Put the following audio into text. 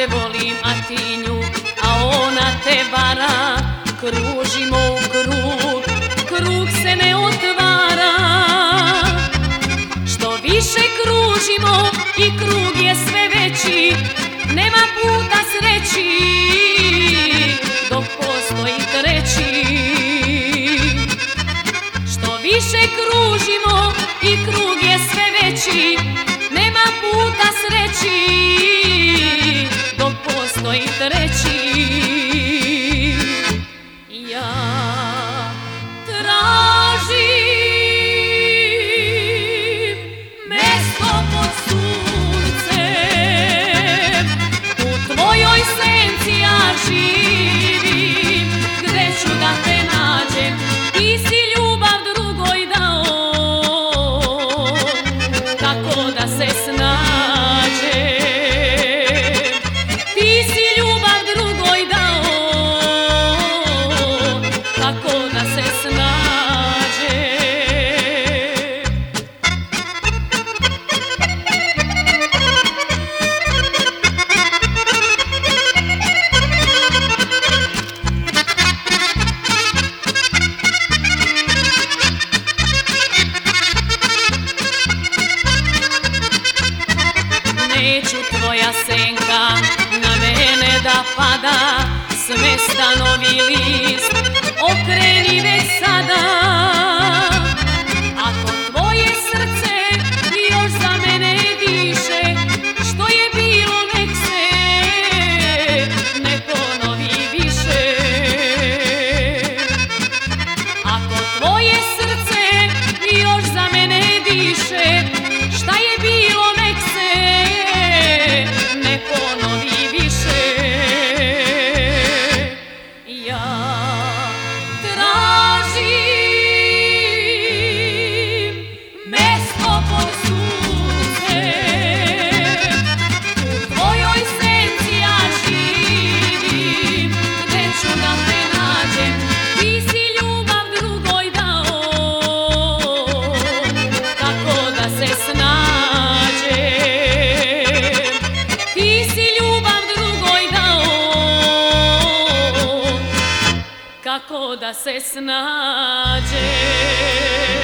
te volim, a ti nju, a ona te vara. Kružimo u krug, krug se ne otvara. Što više kružimo i krug je sve veći, nema puta sreći dok postoji treći. Što više kružimo i krug je sve veći, nema puta sreći dok postoji treći. Ja tražim mesto pod suncem, u tvojoj senci ja živim. Gde ću da te nađem, ti si ljubav drugoj dao, kako da se snađem. Ti si ljubav drugoj dao, kako da se snađem. Neću tvoja senka na mene da pada, s mesta novi list okreni već sada. Ako tvoje srce još za mene diše, što je bilo nek se ne ponovi više. Ako tvoje srce još za mene diše, šta je bilo nek se ne ponovi više. Ja tražim mesto pod suncem, u tvojoj senci ja živim. Gde ću da te nađem, ti si ljubav drugoj dao, kako da se snađem. Ti si ljubav drugoj dao, kako da se snađem.